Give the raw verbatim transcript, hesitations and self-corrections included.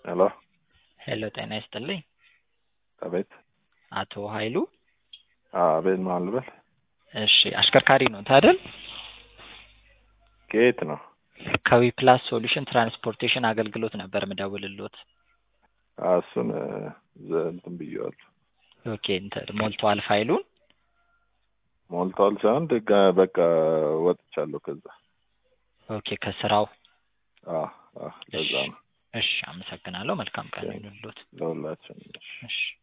ሄሎ ሄሎ ጤና ይስጥልኝ። አቤት። አቶ ኃይሉ አቤት ማን ልበል? እሺ አሽከርካሪ ነው አይደል? ከየት ነው? ከዊ ፕላስ ሶሉሽን ትራንስፖርቴሽን አገልግሎት ነበር ምደውልልዎት። እሱን እንትን ብዬዋለሁ። ኦኬ እንትን ሞልቷል ፋይሉን? ሞልቷል ሳይሆን ድጋ በቃ ወጥቻለሁ ከዛ። ኦኬ ከስራው? አዎ አዎ ለዛ ነው። እሺ አመሰግናለሁ። መልካም ቀን ይሁንልዎት። ለሁላችንም። እሺ